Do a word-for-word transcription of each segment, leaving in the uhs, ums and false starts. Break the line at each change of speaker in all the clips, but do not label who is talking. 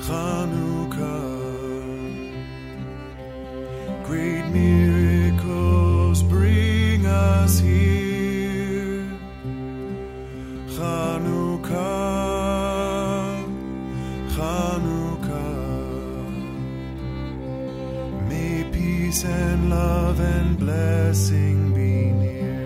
Chanukah. Great miracles bring us here. Chanukah, Chanukah. May peace and love and blessing be near.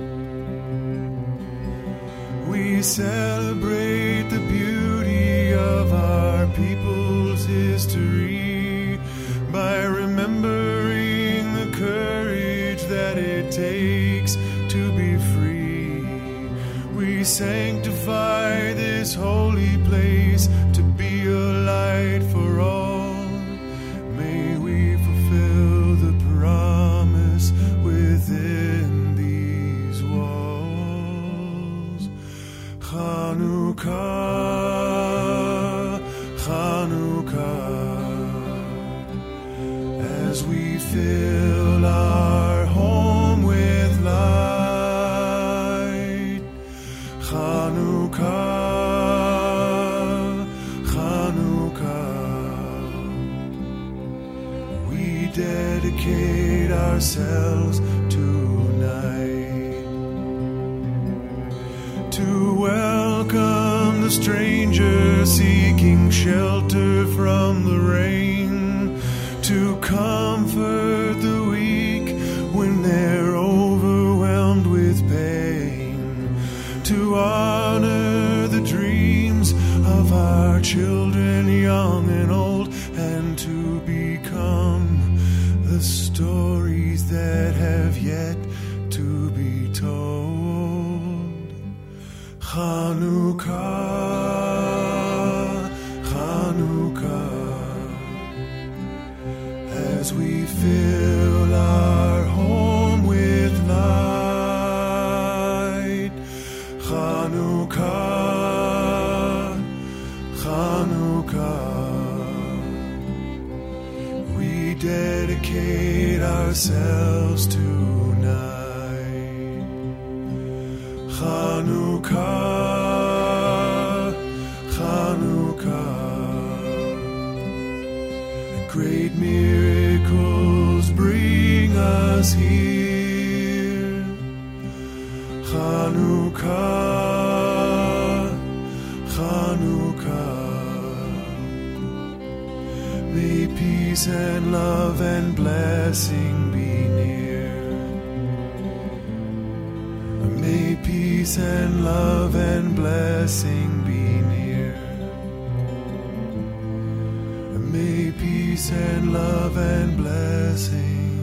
We celebrate the beauty of our people's history by remembering the courage that it takes to be free. We sanctify this holy place to be a light for all. May we fulfill the promise within these walls. Chanukah, Chanukah. As we fill our home with light, Chanukah, Chanukah. We dedicate ourselves tonight to welcome the stranger seeking shelter from the rain, to comfort the weak when they're overwhelmed with pain, to honor the dreams of our children, young and old, and to become the stories that have yet to be told. Chanukah, Chanukah. As we fill our home with light, Chanukah, Chanukah. We dedicate ourselves tonight. Chanukah, Chanukah. Great miracles bring us here. Chanukah, Chanukah. May peace and love and blessing be near. May peace and love and blessing be near. May peace and love and blessing